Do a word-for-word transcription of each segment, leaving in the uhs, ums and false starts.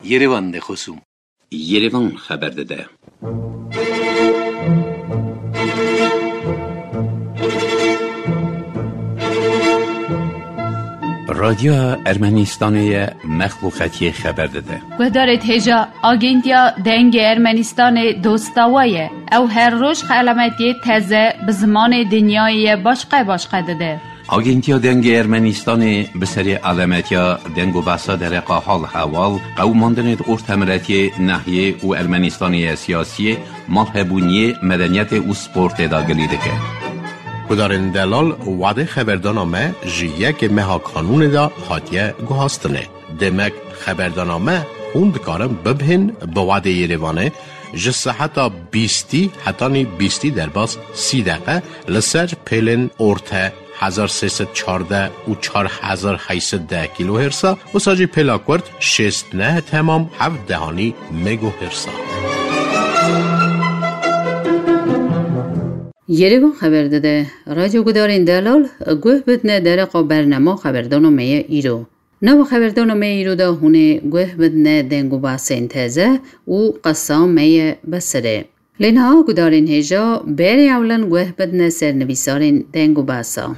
Yerevan de خصوم Yerevan خبر داده. رادیو ارمنستان مخلوقاتی خبر داده. گذارت هجا آگنتیا دنگ ارمنستان دوستاویه او هر روز علامتی تازه به زمان دنیای باشقه باشقه داده. آگنتیا دنگ ارمنستان به سری علامتیا دنگ و بحثا در حال حوال قوماندن ارتمرتی ناحیه و ارمنستانی سیاسی مالهبونی مدنیت و سپورت داگلی دکه. کدارن دلال وعده خبردانامه جیه که مها کانون دا هاتیه گوهاستنه. دمک خبردانامه خوند کارم ببهن به وعده یریوانه جسه حتی بیستی حتی نی بیستی در باز سی دقیقه لسر پیلن ارته هزار سیصد چارده و چار هزار هیصد ده کیلو هرسا و ساجی پیلاکورد شست نه تمام هفت دهانی مگو هرسا. یریوان خبر داده رادیو گدارین دلال گوه بدنه درقا برنامه خبردانامه ایرو. نو خبردانامه ایرو دا هونه گوه بدنه دنگو باسین تازه و قسامه بسره. لینها گدارین هجا بری اولن گوه بدنه سرنویسارین دنگو باسا.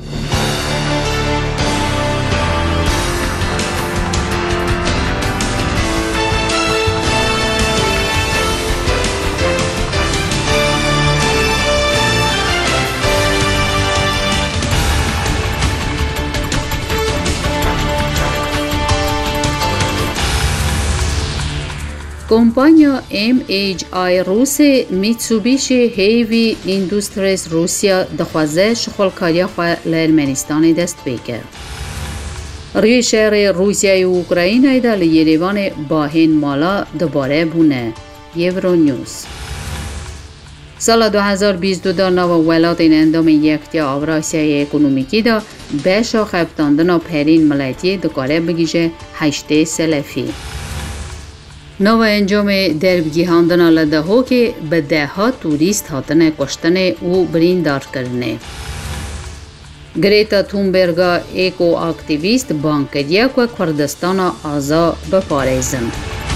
کمپانیا ام ایچ آی روس میتسوبیشی هیوی ایندوستریز روسیا دخوازه شغلکاری خواه لارمنستان دست بگه. روی شهر روسیای و اوکراین ایده لیریوان باهین مالا دوباره بونه. یورو نیوز. سال دو هزار و بیست و دو نو ولات این اندام یکتیا آوراسیای اکونومیکی دا بشا خبتاندن پرین ملیتی دکاره بگیجه هشته سلفی. نو انجام دربگیهاندن آلده ها که به ده ها توریست هاتن کشتن او بریندار کرنه. گریتا تونبرگا ایکو اکتیویست بانکریا که کردستان آزا بپارزن.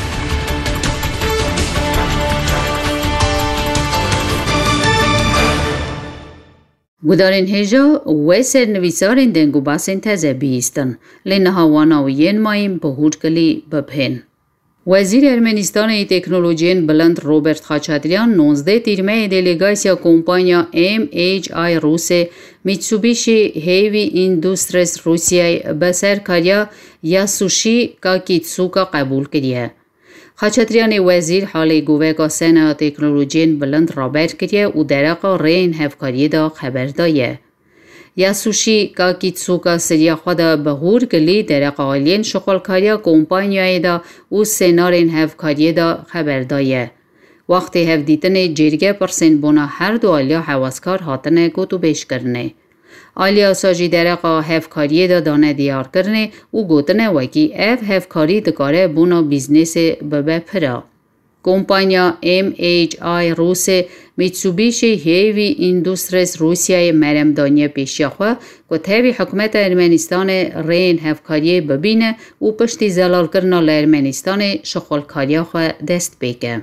گدارین هجا و سرنویسارین دنگو باسین تازه بیستن لینها واناوین مایم بهود کلی بپهن. وزیر ارمنستان تکنولوژی بلند روبرت خاچاتریان نوزده تیرمه دلیگاسیا کمپانیا ام ایچ آی روس میتسوبیشی هیوی ایندوستریز روسیای بسر کاریا یاسوشی کاکیتسوکا قبول کریه. خاچاتریان وزیر حالی گوه که سنا تکنولوژی بلند رابط کریه و درقا رین هفکاری دا خبر دایه. یاسوشی کاکیتسوکا سریا خود بهور گلی در قالین شغلکاری کمپانیای دا و سنارین هفکاری دا خبر دایه. وقتی هف دیتن جرگه پرسن بنا هر دو آلیا حواسکار هاتنه گوتو بیش کرنه. آلیا ساجی در قا هفکاری دا دانه دیار کرنه و گوتنه وکی اف هفکاری دکاره بنا بیزنس ببه پرا. کمپانیا ام ایچ آی روس میتسوبیشی هیوی ایندوستریز روسیای مرمدانی پیشیخواه که تاوی حکومت ارمنستان رین هفکاری ببینه و پشتی زلال کرنا لارمنستان شغلکاری خواه دست بگه.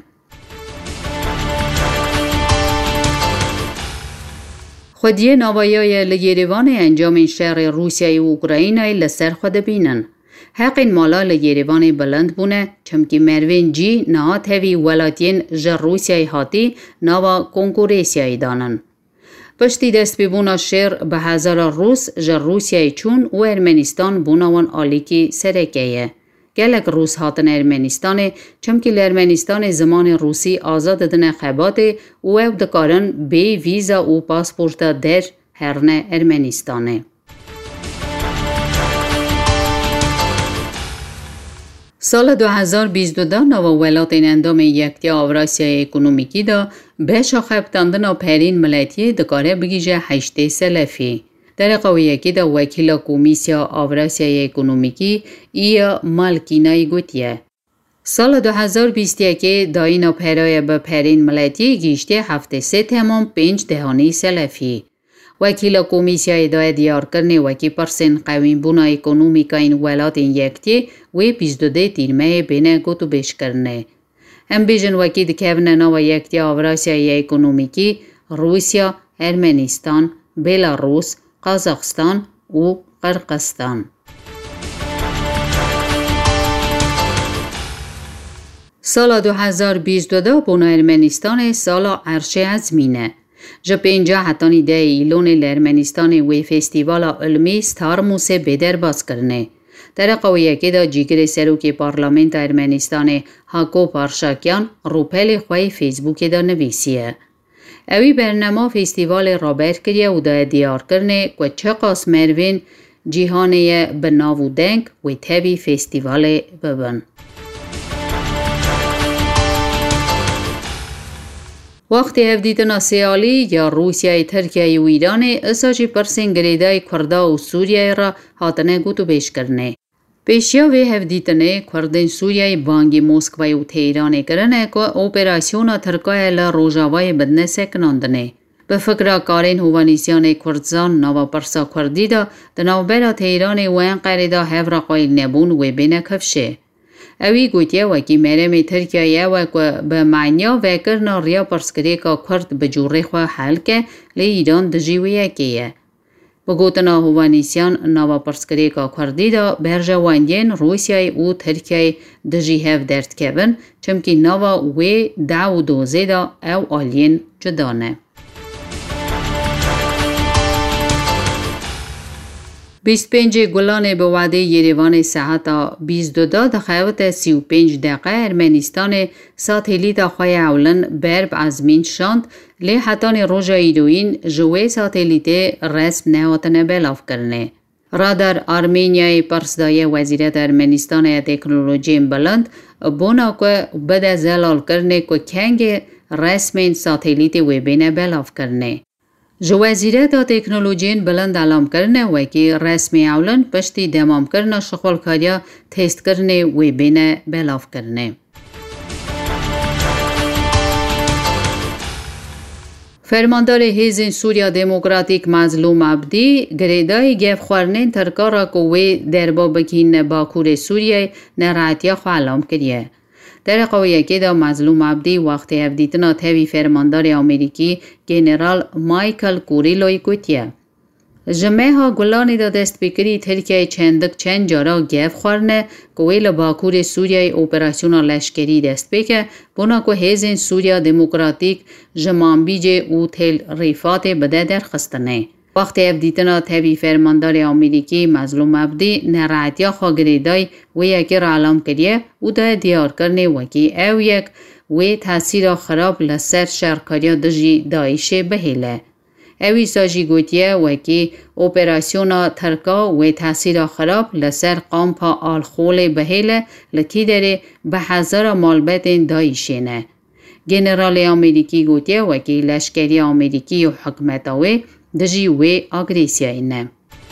خودیه نوایای لگیریوان انجام شهر روسیای و اوکراینای لسر خود بینن. حق این مالا لگیریوان بلند بونه چمکی مروین جی نهات هوی ولاتین جر روسیای هاتی نوا کنکوریسیای دانن. پشتی دست ببونا شهر به هزار روس جر روسیای چون و ارمنستان بوناوان آلیکی سرکیه. گلک روس هاتن ارمنستان چمکی لارمنستان زمان روسی آزاد دن خبات و او دکارن بی ویزا و پاسپورت در هرن ارمنستانه. سال دو هزار و بیست و دو نو ولات این اندام یکتیا آوراسیای اکونومیکی دا بشا خبتاندن پرین ملیتی دکاره بگیجه هشته سلفی. در قویکی دا وکیل کمیسیا آوراسیای اکونومیکی ایا مالکینای گوتیه. سال دو هزار و بیست و یک داینا پرای به پرین ملیتی گیشته هفته سه تمام پنج دهانی سلفی. وکیل کمیسیای دای دیار کرنه وکی پرسن قویم بونا اکونومیکا این ولات این یکتی وی بیست و دو تیرمه بینه گوتو بیش کرنه. هم بیجن وکی دکیون نوا یکتی آوراسیای اکونومیکی روسیا، ارمنستان، بلاروس، قازاقستان و قرقستان. سال دو هزار و بیست و دو بونا ارمنستان سال عرشه ازمینه. جا پینجا حتانی ده ایلون لرمنستان وی فستیوال علمی ستار موسه بدر باز کرنه. در قویه که دا جیگر سروک پارلمنت ارمنستان هاکو پارشاکیان روپل خواه فیسبوک دا نویسیه. اوی برنامه فستیوال رابط کریه و دا دیار کرنه که چه قاس مروین جیهانه بناو دنگ و تبی فستیوال ببن. وقتی هفدیتنا سیالی یا روسیای ترکیه و ایران اساجی پرسین گریدای کردا و سوریه را هاتنه گوتو بیش کرنه. پیشیا وی هفدیتنه کردن سوریای بانگی موسکوای و تهران کرنه که اپراسیون ترکای لروجاوای بدنه سکناندنه. به فکر کارین هوانیسیان کردزان نوا پرسا کردی دا دناو برا تهران و انقره دا هفرا قایل نبون و بینه کفشه. اوی گوتیه وکی مرم ترکیه وکو به معنیا وکرنا ریا پرسکری که کرد بجوری خواه حل که لی ایران دجیویه کیه. بگوتنا هوانیسیان نوا پرسکری که کردی دا برجواندین روسیای و ترکیه دجی هف درد کبن چمکی نوا وی دعو دوزه دا او آلین جدانه. بیست و پنج گلان به وعده یریوان ساعت بیست و دو دقیقه سی و پنج دقیقه ارمنستان ساتلیت خواه اولن برب ازمین شاند لی حتان روژا ایدوین جوه ساتلیت رسم نهاتن بلاف کرنه. رادار آرمینیای پرسدای وزیرت ارمنستان تکنولوژی بلند بونا که بده زلال کرنه که کنگ رسم ساتلیت ویبین بلاف کرنه. جو وزیرت تکنولوژی بلند علام کرنه و که رسمی اولن پشتی دمام کرنه شغل کاریا تست کرنه و بینه بلاف کرنه. فرماندار حزب سوریا دموکراتیک مظلوم عبدی گریدای گف خورنین ترکارا کوی در بابکین باکور سوریای نراتیا خو علام کریه. در قویه که دا مظلوم عبدی وقتی هفدیتنا تاوی فرماندار امریکی جنرال مایکل کوریلوی گوتیه. جمعه ها گلانی دا دست بکری ترکیه چندک چند جارا گف خورنه کوی لباکور سوریای اپراسیون لشکری دست بکه بنا که حزب سوریا دموکراتیک جمانبیج او تل ریفات بده در خستنه. وقتی هفدیتنا تاوی فرماندار امریکی مظلوم عبدی نراتیا خواگریدای و یکی را علام کریه و دا دیار کرنه وکی او یک و تاثیر خراب لسر شرکاریا دجی دایشه بهیله. اوی ساجی گوتیه وکی اپراسیون ترکا و تاثیر خراب لسر قامپا آلخول بهیله لکی داره به هزار مالبت دایشه نه. جنرال امریکی گوتیه وکی لشکری امریکی و حکمتاوی دجی وی آگریسیا اینه.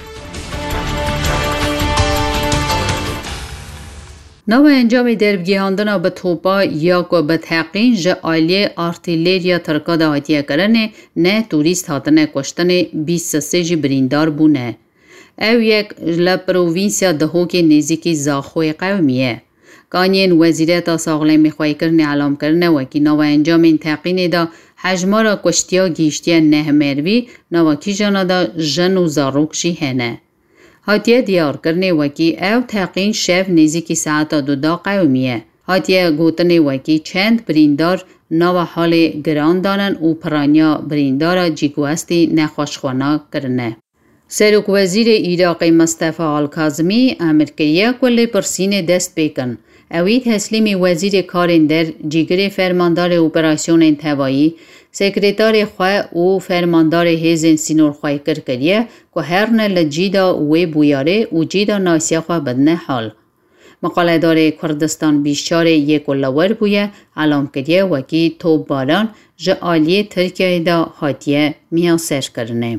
نو انجام دربگیهاندن به توپا یا که به تحقین جه آلی آرتیلریا ترکا دهاتیه کرنه نه توریست هاتنه کشتن بیست و سه جی بریندار بونه. او یک لپرووینسیا دهوک نزیکی زاخوی قومیه. کانین وزیرت ساغلمی خواهی کرنه علام کرنه وکی نو انجام تحقین دا حجمارا کشتیا گیشتیا نه مروی نواکی جانا دا جن و زاروک جی هنه. هاتیه دیار کرنه وکی او تحقین شف نزیکی ساعتا دو دا قومیه. هاتیه گوتنه وکی چند بریندار نو حال گران دانن و پرانیا بریندارا جیگوستی نخوشخوانا کرنه. سروک وزیر عراق مصطفی الکاظمی امر کریه کلی پرسین دست بکن. اوی تسلیم وزیر کارین در جیگر فرماندار اپراسیون انتوایی سکرتار خواه و فرماندار حزب سینور خواه کر کریه که هر نل جیدا و بویاره و جیدا ناسیا خواه بدنه حال. مقاله دار کردستان بیشتر یک لور بویه علام کریه وکی توب باران جه آلیه ترکیه دا حاتیه میاسر کرنه.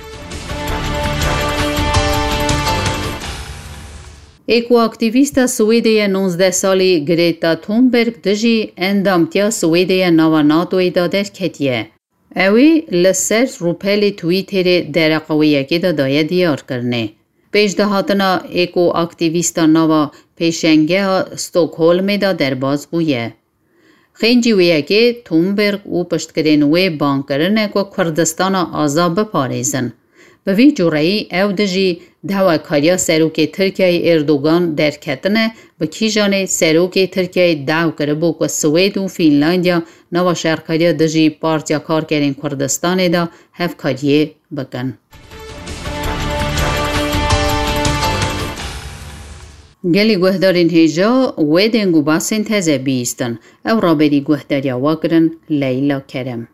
ایکو اکتیویست سویدی نوزده سالی گریتا تونبرگ دجی اندامتیا سویدی نوا ناتوی دادر کتیه. اوی لسر روپل تویتر درقویه که دا دایه دیار کرنه. پیش دهاتنا ایکو اکتیویستا نوا پیشنگه ستوکهولم دا درباز بویه. خینجی ویه که تومبرگ و پشتکرینوی بانکرنه که کردستان آزا بپاریزن. به وی جورایی او دجی دوا کاریا سروک ترکیه اردوگان در کتنه به کیجان سروک ترکیه داو کربو که سوید و فینلاندیا نوا شرکاریا دجی پارتیا کارگرین کردستان دا هف کاریه بکن. گلی گوهدارین هیجا و دنگو باسن تازه بیستن او را بری گوهداریا واگرن لیلا کرم.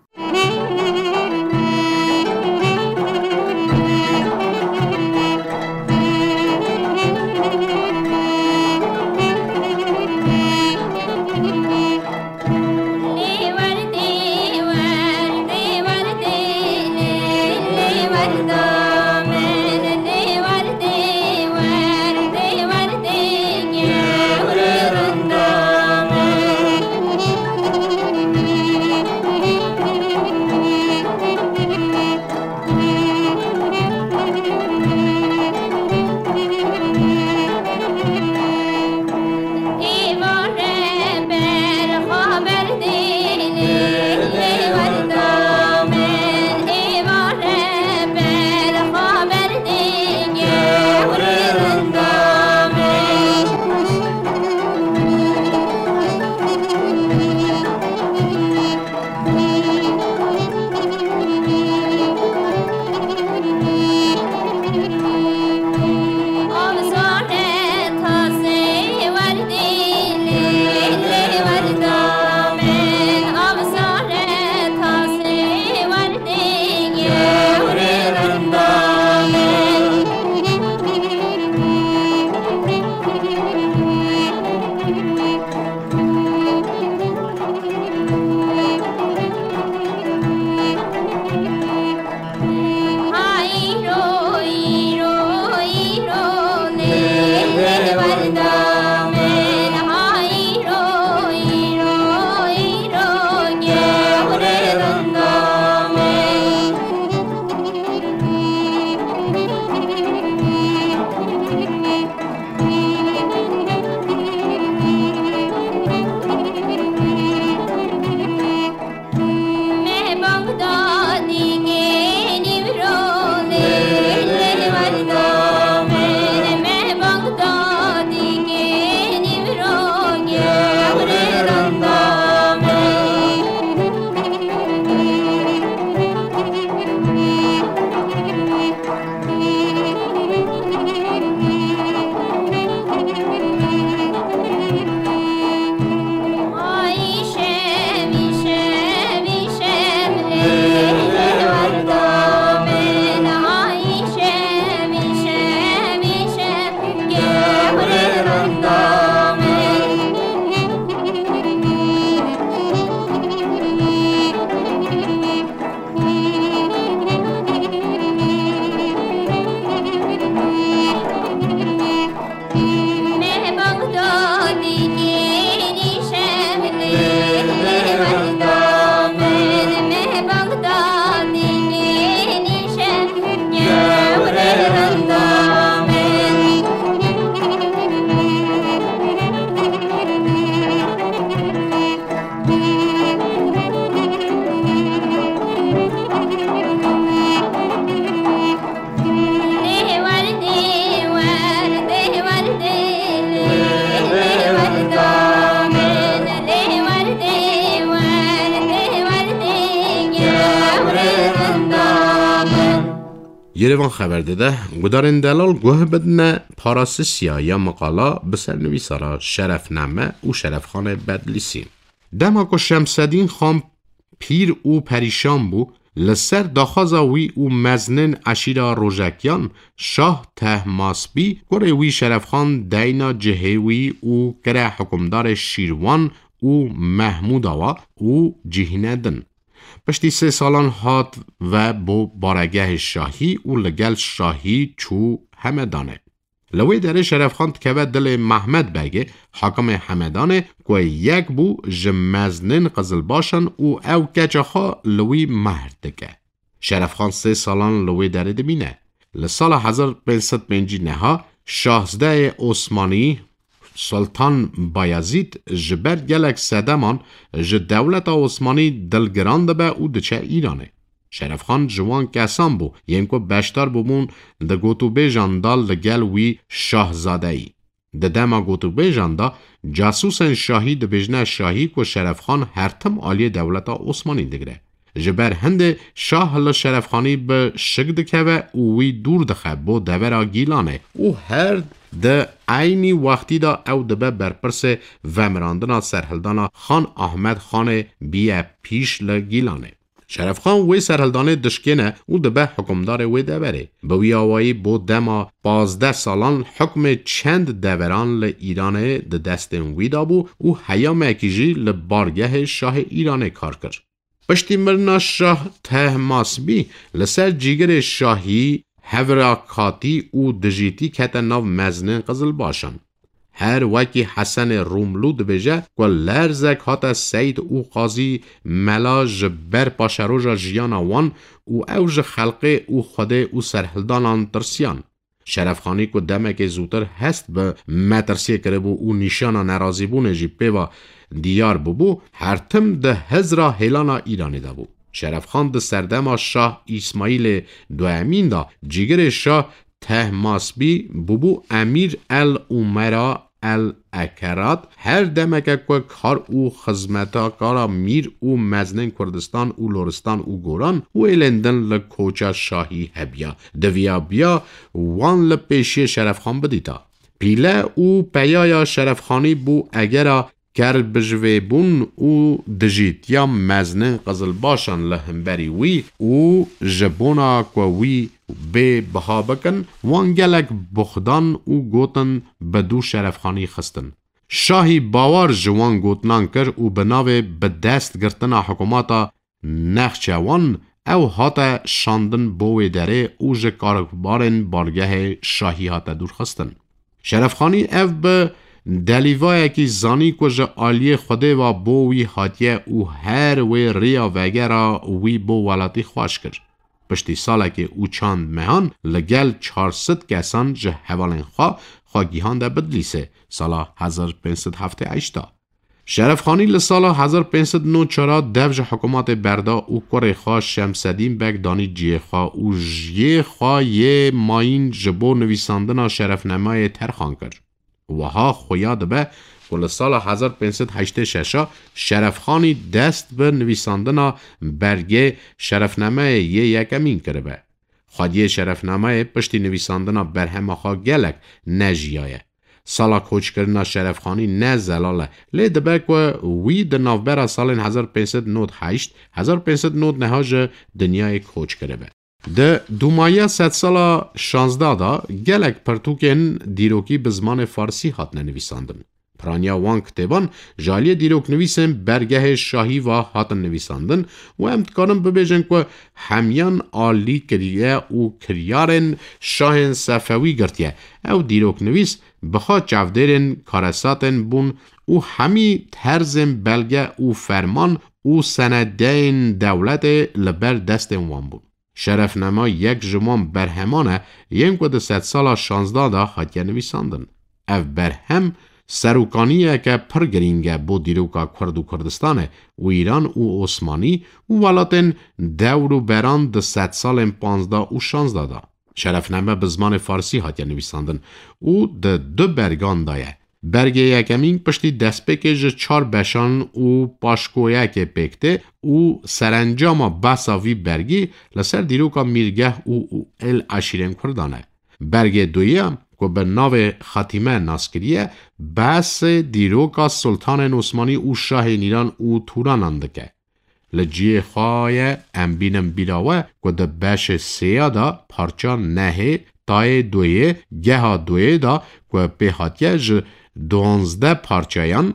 یروان خبر داده گدارن دلال گوه بدنه پاراسسیا یا مقالا بسر نویسارا شرفنامه و شرفخانه بدلیسی. دماکو شمسدین خام پیر او پریشان بو لسر داخازاوی او مزنن اشیرا روژکیان شاه ته ماسبی گره وی شرفخان دینا جهوی او گره حکمدار شیروان او محمود آوا او جهینه دن. پشتی سه سالان هات و بو بارگه شاهی او لگل شاهی چو همه دانه. لوی داره شرف خان تکوه دل محمد بگه حاکم حمدانه که یک بو جمزنین قزل باشن و او کچه خواه لوی مهر دکه. شرف خان سه سالان لوی داره دبینه. لسال هزار و پانصد و پنج نها شاهزاده عثمانی سلطان بایزید جبر گلک سدمان ج دولت عثمانی دلگراند به او دچه ایرانه. شرف خان جوان کسان بو یم که بشتر بمون ده گوتوبه جاندال لگل وی شاهزاده ای. ده دما گوتوبه جاندا جاسوسن شاهی ده بجنه شاهی که شرف خان هرتم آلی دولت عثمانی دگره. جبر هند شاه ل شرف خانی به شگد که و اوی دور دخه بو دورا گیلانه او هر ده عینی وقتی دا او دبه برپرس ومراندنا سرهلدانا خان احمد خان بیه پیش لگیلانه. شرف خان وی سرهلدانه دشکنه او دبه حکمدار وی دوره. بوی آوائی بو دما پازده سالان حکم چند دوران ل ایرانه ده دستن وی دا بو او حیام اکیجی ل بارگه شاه ایرانه کار کرد. پشتی مرنا شاه طهماسبی لسر جیگر شاهی هوراکاتی او دجیتی کتا ناو مزنین قزل باشن. هر وکی حسن روملو دبیجه که لرزک هاتا سید او قاضی ملاج بر پاشروژا جیانا وان او اوج خلقه او خوده او سرهلدانان ترسیان. شرف خانی که دمک زودتر هست به مترسیه کربو او نیشانا نرازی بونه جی پیوا دیار ببو هر تم ده هزرا هیلانا ایرانی دا بو. شرف خان ده سردما شاه اسماعیل دوامین دا جیگر شاه طهماسبی ببو امیر الامرا الاکرات هر دمکه که کار او خزمتا کارا میر او مزنین کردستان او لورستان او گوران او ایلندن لکوچا شاهی هبیا دویا بیا وان لپیشی شرف خان بدیتا. پیله او پیایا شرف خانی بو اگرا کر بجوه بون او دجیت یا مزنین قزل باشن لهمبری وی او جبونا کوی به بها بکن وانگلک بخدان او گوتن بدو شرف خانی خستن. شاهی باور جوان گوتنان کر او بناوه به دست گرتنا حکوماتا نخچوان او هاتا شاندن بوی داره او جه کارکبارن بارگه شاهی هاتا دور خستن. شرف خانی او به دلیوای کی زانی کو ژ عالی خوده و بوی هاتیه او هر وی ریا وگرا وی بو ولاتی خوش کرد. پشتی ساله که او چاند مهان لگل چهارصد کسان جه حوالین خواه خواگیهان ده بدلیسه سالا هزار و پانصد و هفتاد و هشت. شرف خانی لسالا هزار و پانصد و نود و چهار دوج حکومت بردا او کره خواه شمسدین بک دانی جیه خواه او جیه خواه یه ماین جبو نویساندنا شرف نمای ترخان کرد. وها خویاد به کل سال هزار و پانصد و هشتاد و شش شرف خانی دست به نویساندنا برگه شرفنامه یه یکمین کرده. خادیه شرفنامه پشتی نویساندنا برهم آخا گلک نجیایه. سالا کوچ کردنا شرف خانی نه زلاله. لی دبک و وی دنافبرا سال هزار و پانصد و نود و هشت هزار و پانصد و نود و نه ج دنیای کوچ کرده. ده دومایه ست سالا شانزده دا گلک پرتوکن دیروکی به زمان فارسی هات نویساندن. پرانیا وان کتابان جالی دیروک نویسن برگه شاهی و هات نویساندن و امتکارم ببیجن که همیان آلی کریه او کریارن شاهن صفوی گرتیه او دیروک نویس بخواه چفدرن کارساتن بون او همی ترزم بلگه او فرمان او سندین دولت لبر دست وان بون. شرفنما یک جمان برهمانه یم که ده ست سالا شانزده دا هاتیه نویساندن. او برهم سروکانیه که پرگرینگه بو دیروکا کرد و کردستانه و ایران و عثمانی و ولاتن دور و بران ده ست سال پانزده و شانزده دا. شرفنامه به زمان فارسی هاتیه نویساندن او ده دو برگان دایه. برگه یکمین پشتی دست پکیج چار بشان و پاشکویه که پکته او سرانجام بساوی برگی لسر دیروکا میرگه او او ال عشیرین کردانه. برگه دویم که به ناو خاتیمه ناسکریه بس دیروکا سلطان عثمانی او شاه ایران او توران اندکه. لجیه خواه امبینم بیراوه که ده بش سیادا پارچا نهه تای دویه گه دویه دا که به حاتیه دونزده پارچایان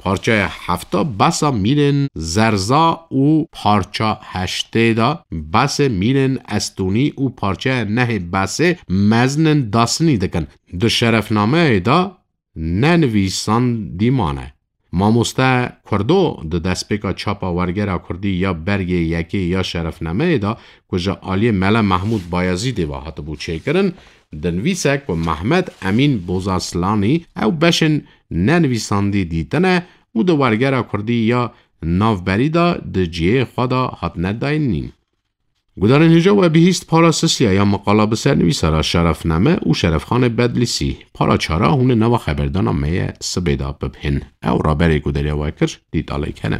پارچه هفتا بسا میلن زرزا و پارچه هشته دا بس میلن استونی و پارچه نه بسه مزنن داسنی دکن. دو شرفنامه دا ننویسان دیمانه. ماموسته کردو د دسپیکا چاپا ورگره کردی یا برگ یکی یا شرفنامه دا کجا آلی ملا محمود بایزیدی و حتی بود چه کرن دنویسک و محمد امین بوزاسلانی او بشن ننویساندی دیتنه و د ورگره کردی یا نافبری دا د جیه خدا حت نداین نین. گدارن هجا و بهیست پارا سسیا یا مقالا بسر نویسارا شرفنامه و شرفخان بدلیسی پارا چارا هون نوا خبردانا میه سبیدا ببهن او را بری گداری وکر دید آلی کنن.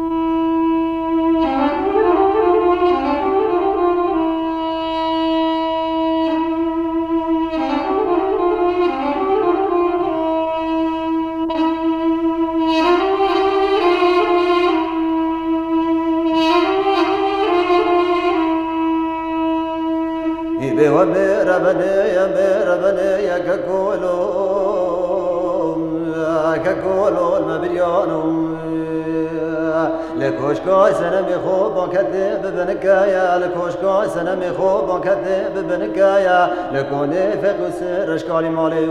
لكوشكا سنمي خوب وكذب بنكايا لكوشكا سنمي خوب وكذب بنكايا لكوني فقو سر اشكالي مالي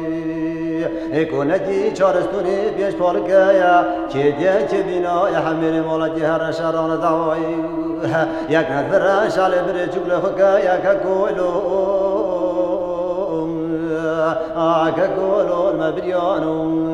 يكونتي چارستوني بيش بالكايا كيديا كبينا يا حميري مالتي هر شران دعوي يك نذر شالي برجوك لخكايا ككولو ككولو المبريانو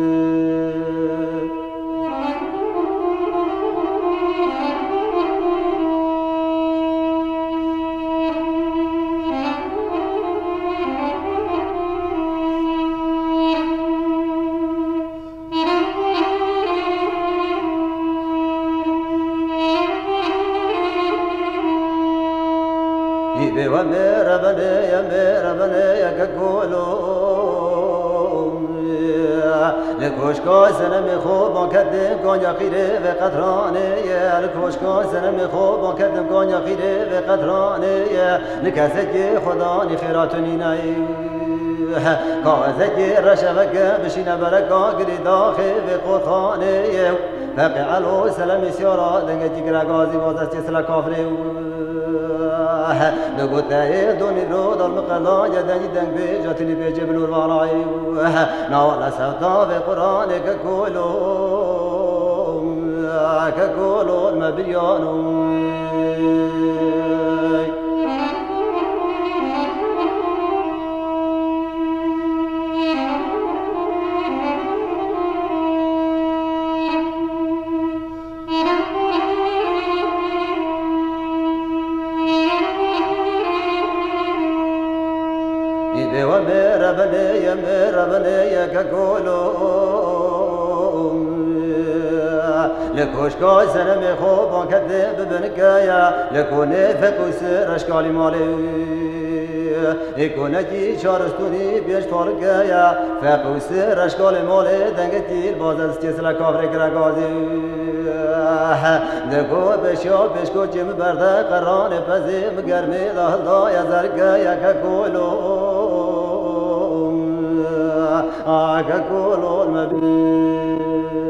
ومير بني يا مير بني يا كقولو لكوشكا سنمي خوب وكدم كون يقيري في قطراني لكوشكا سنمي خوب وكدم كون يقيري في قطراني لكاسكي خداني خيراتني ناي كاسكي رشفك بشينا بركا قري داخل في قطاني فقع علو سلامي سيارا دنجي كرا غازي وزاستي سلا كافري نقطة دوني رود المقلا يدني دنج بيجاتني بيجبل الوراي ناولا سوتا بقرآن ككولو ككولو المبيانو ومير بني يا مير بني يا كقولو لكوشكا سنمي خوب وكذب بنكايا لكوني فكو سر اشكالي مالي يكونتي شارستوني بيش فالكايا فكو سر اشكالي مالي دنگتي البازستي سلا كافري كراغازي دكو بشو بشكو جم برده قران پزي مگرمي دهل دا يا زرگايا كقولو كقولو المبين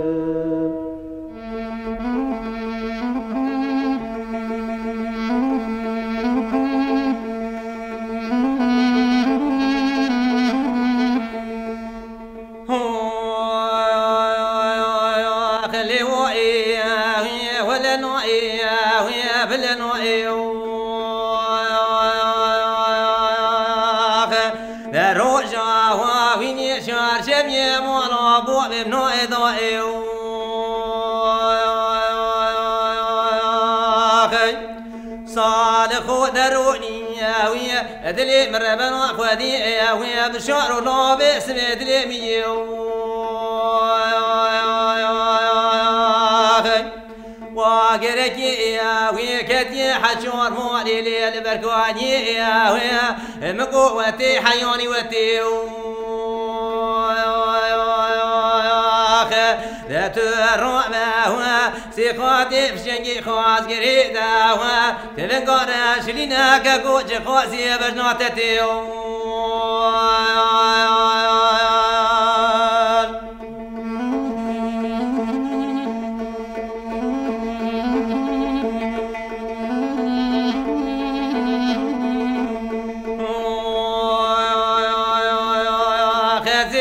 دلي مربن وخدي يا ويا بشعر لابس دلي ميو واقرك يا ويا كتي حشور مالي ليل بركواني يا ويا مقوتي حيوني وتي لا تروما سيقاتي بشنجي خواز قريدا تلقانا شلينا كقوج خوازي بجناتتي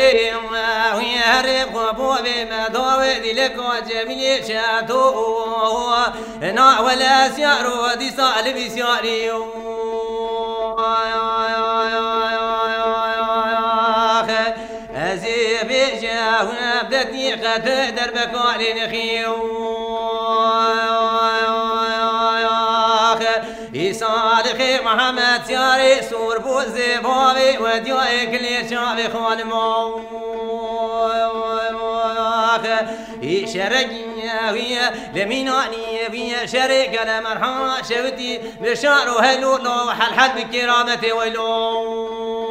شوي ويهرب خبوبي مدوي دلك وجميل شاتو نا ولا سيارو دي صالبي سياريو أزيبي جاونا بدتني قد دربك وعلي نخيو صالحي محمد سياري سور بوزي بوبي وديوي كل شعبي خوان مو شرقية ويا لمينانية ويا شرق لمرحا شوتي بشعر وهلو لو حل بكرامتي ويلو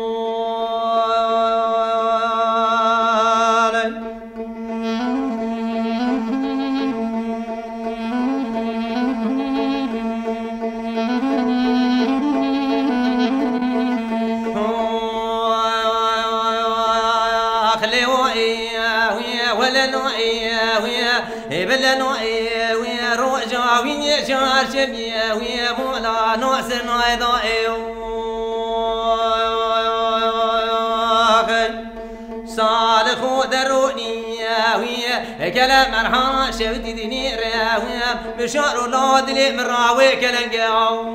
بلنوئي ويا رجع ويا شار شبيه ويا مولا نوسر نايضائي صالح ودروني ويا كلام مرحا شودي دنير ويا بشعر الله دلي من راوي كلنقاو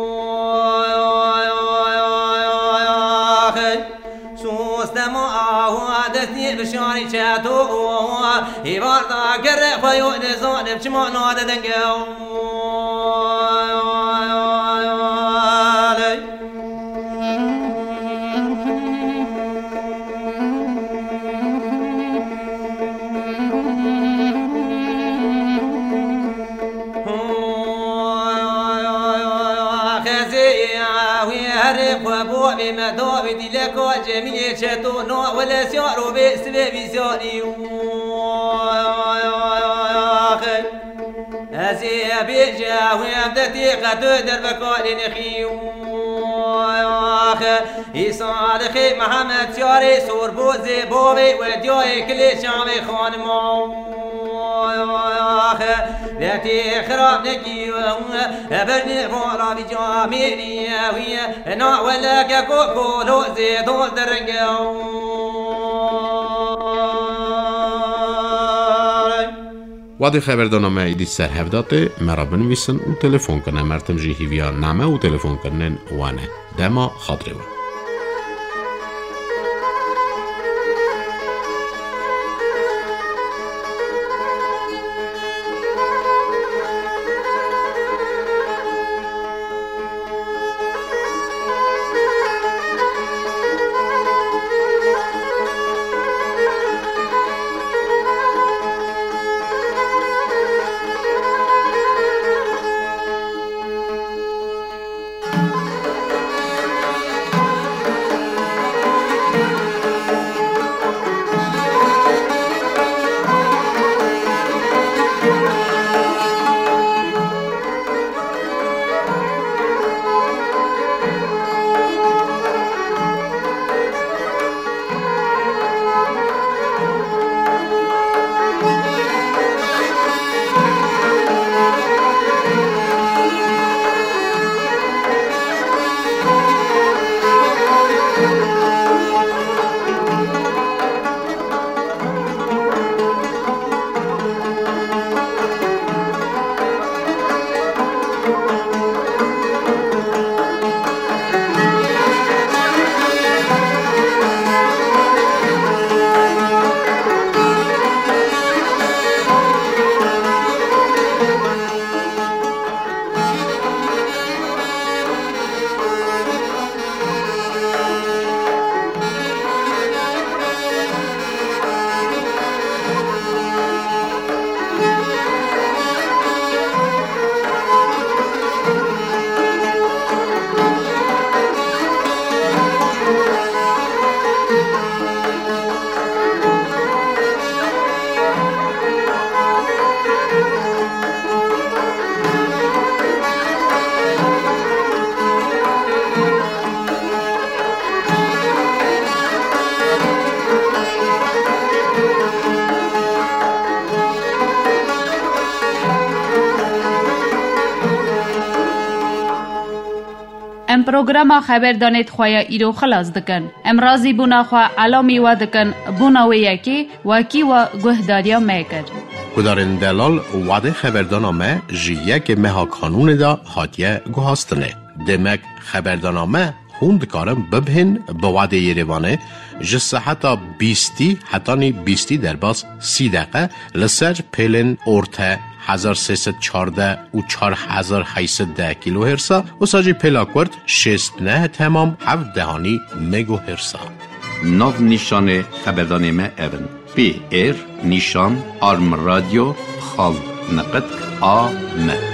دستني بشاري شاتو يباردا كرق ويؤد زون بشمع نواد دنقو وبوبي مدوبي دلك وجميل شاتو نوع ولا سيارو بسبب سياري أزيبي جاوي أبدتي قد دربك ولنخي يصالحي محمد سياري سور بوزي بوبي وديوي كل شعبي خان مو ذاتي خراب نكي أبرني بورا بجاميري ويا نوع ولا كوكو لو زيدو درقو وادي خبردانامه ایدی سر هفداته مرا بنویسن و تلفن کنه مرتم جیهی ویا نامه و تلفن کنن وانه دما خاطره و ام پروگرام خبردانیت خواه ایرو خلاص دکن. ام رازی بونا خواه علامی و دکن بونا و یکی وکی و گهداریا میکر. گدارن دلال وعده خبردانامه جیه که مها کانون دا هاتیه گوهاستنه. دمک خبردانامه خوند کارم ببهن به وعده یریوانه جسه حتی بیستی حتی نی بیستی در باز سی دقیقه لسر پیلن ارته هزار سیصد چارده و چار هزار هیصد ده کیلو هرسا و ساجی پیلاکورد شست نه تمام هفت دهانی مگو هرسا. ناو نیشان خبردانامه اون پی ایر نیشان آرم رادیو خال نقد آ م